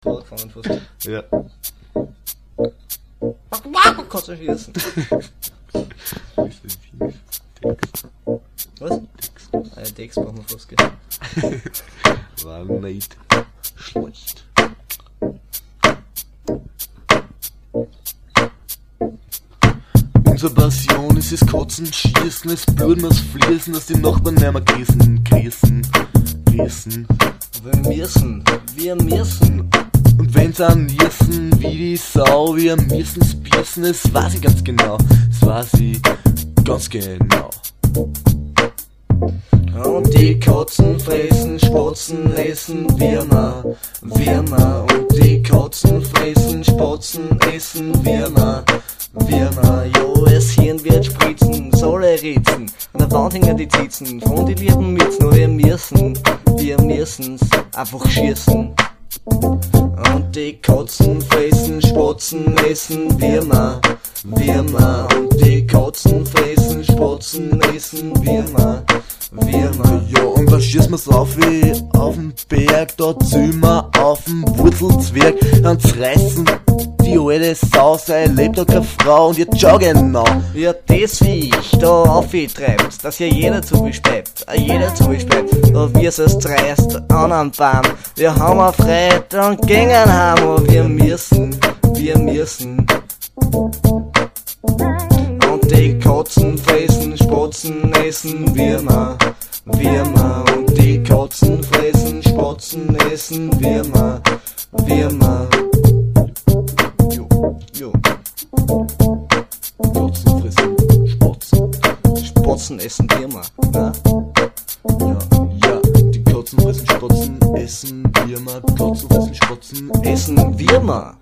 Vorgefangen fast. Ja. Kannst du schießen. Was? Einen Text brauchen wir fast, gell? War nicht schlecht. Unsere Passion ist es Kotzen, Schießen, es Blut muss fließen, dass die Nachbarn nicht mehr grießen. Wir müssen. Und wenn's an Niersen wie die Sau, wir müssen's bießen, das weiß ich ganz genau. Und die Katzen fressen, Spatzen essen Würmer. Und die Katzen fressen, Spatzen essen Würmer. Jo, es Hirn wird spritzen, solle ritzen. An der Wand hängen die Zitzen, von die lieben Mützen. Und wir müssen's einfach schießen. Und die Katzen fressen, Spatzen essen Würmer. Und die Katzen fressen, Spatzen essen Würmer. Ja, und da schießen wir's auf wie auf'n Berg, da ziehen wir auf'n Wurzelzwerg, dann zerreißen die alte Sau, sei lebt da keine Frau und jetzt schau genau. Ja, das Viech da auftreibt, dass hier jeder zuspeibt, da wir's es dreist an einem Baum. Wir haben auf Freit und gingen heim, aber wir müssen. Und die Katzen fressen, Spatzen essen Würmer. Und die Katzen fressen, Spatzen essen Würmer. Jo. Katzen fressen Spatzen. Spatzen essen Würmer, ne? Ja, die Katzen fressen Spatzen, essen Würmer, Katzen fressen Spatzen, Essen Würmer.